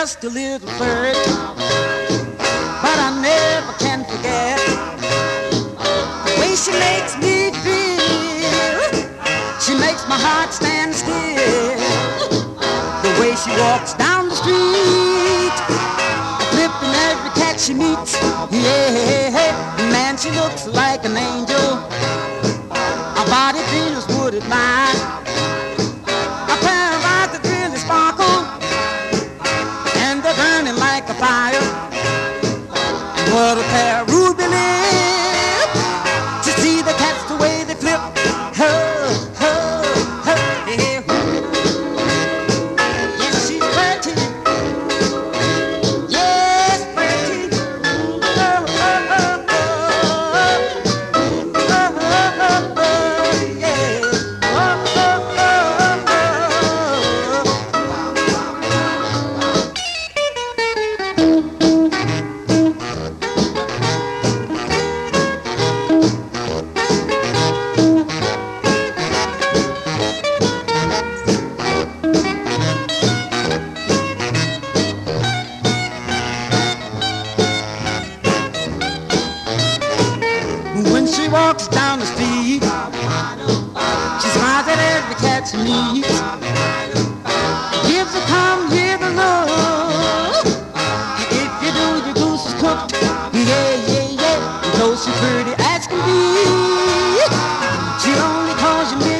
just a little flirt, but I never can forget the way she makes me feel. She makes my heart stand still. The way she walks down the street, flipping every cat she meets. Yeah, man, she looks like an angel. Her body feels wood at mine. Her pair of eyes that really sparkle, and they're burning like a fire. And what a pair of ruby lips to see the cats the way they flip. Yeah. Yes, she's pretty. Yes, pretty. When she walks down the street, she smiles at every cat she meets, gives a come, give a look. If you do, your goose is cooked. Yeah, yeah, yeah. Though she's pretty as can be, she only calls you